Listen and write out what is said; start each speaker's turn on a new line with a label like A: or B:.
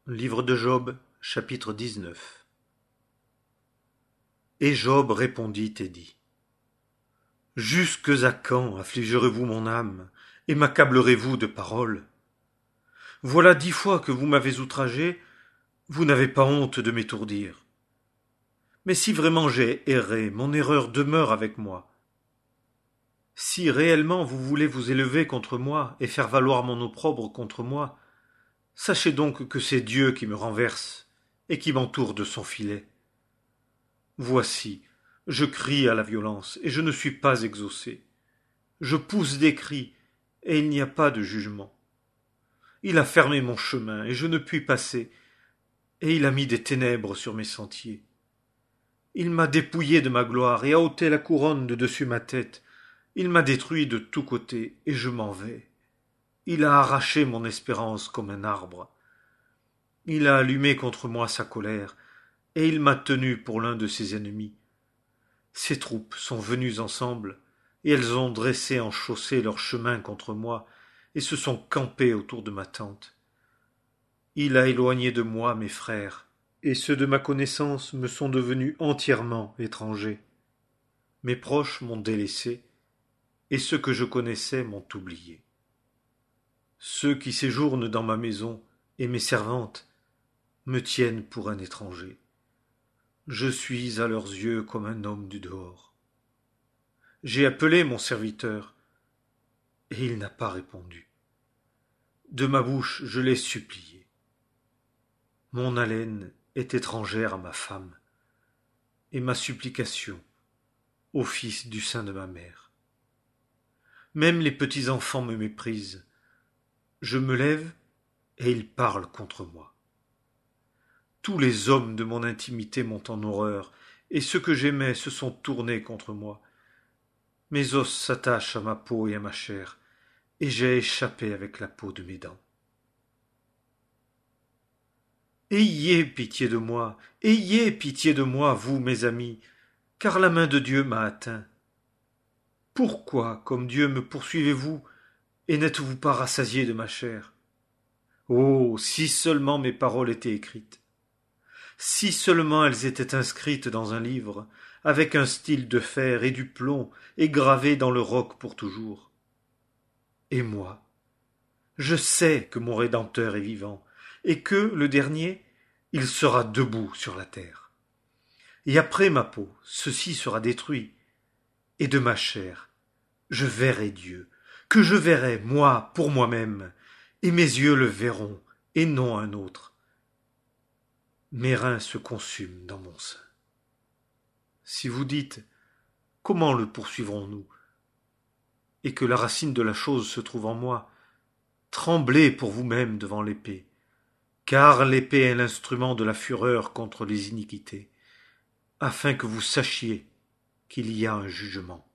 A: Livre de Job, chapitre 19. Et Job répondit et dit: Jusques à quand affligerez-vous mon âme, et m'accablerez-vous de paroles? Voilà 10 fois que vous m'avez outragé, vous n'avez pas honte de m'étourdir. Mais si vraiment j'ai erré, mon erreur demeure avec moi. Si réellement vous voulez vous élever contre moi et faire valoir mon opprobre contre moi, sachez donc que c'est Dieu qui me renverse et qui m'entoure de son filet. Voici, je crie à la violence, et je ne suis pas exaucé. Je pousse des cris, et il n'y a pas de jugement. Il a fermé mon chemin, et je ne puis passer, et il a mis des ténèbres sur mes sentiers. Il m'a dépouillé de ma gloire, et a ôté la couronne de dessus ma tête. Il m'a détruit de tous côtés, et je m'en vais. Il a arraché mon espérance comme un arbre. Il a allumé contre moi sa colère, et il m'a tenu pour l'un de ses ennemis. Ces troupes sont venues ensemble, et elles ont dressé en chaussée leur chemin contre moi, et se sont campées autour de ma tente. Il a éloigné de moi mes frères, et ceux de ma connaissance me sont devenus entièrement étrangers. Mes proches m'ont délaissé, et ceux que je connaissais m'ont oublié. Ceux qui séjournent dans ma maison, et mes servantes, me tiennent pour un étranger. Je suis à leurs yeux comme un homme du dehors. J'ai appelé mon serviteur, et il n'a pas répondu. De ma bouche je l'ai supplié. Mon haleine est étrangère à ma femme, et ma supplication au fils du sein de ma mère. Même les petits enfants me méprisent. Je me lève, et ils parlent contre moi. Tous les hommes de mon intimité m'ont en horreur, et ceux que j'aimais se sont tournés contre moi. Mes os s'attachent à ma peau et à ma chair, et j'ai échappé avec la peau de mes dents. Ayez pitié de moi, vous, mes amis, car la main de Dieu m'a atteint. Pourquoi, comme Dieu, me poursuivez-vous, et n'êtes-vous pas rassasiés de ma chair? Oh, si seulement mes paroles étaient écrites, si seulement elles étaient inscrites dans un livre, avec un style de fer et du plomb, et gravées dans le roc pour toujours. Et moi, je sais que mon Rédempteur est vivant, et que, le dernier, il sera debout sur la terre. Et après ma peau, ceci sera détruit, et de ma chair, je verrai Dieu, que je verrai, moi, pour moi-même, et mes yeux le verront, et non un autre. Mes reins se consument dans mon sein. Si vous dites, comment le poursuivrons-nous, et que la racine de la chose se trouve en moi, tremblez pour vous-même devant l'épée, car l'épée est l'instrument de la fureur contre les iniquités, afin que vous sachiez qu'il y a un jugement.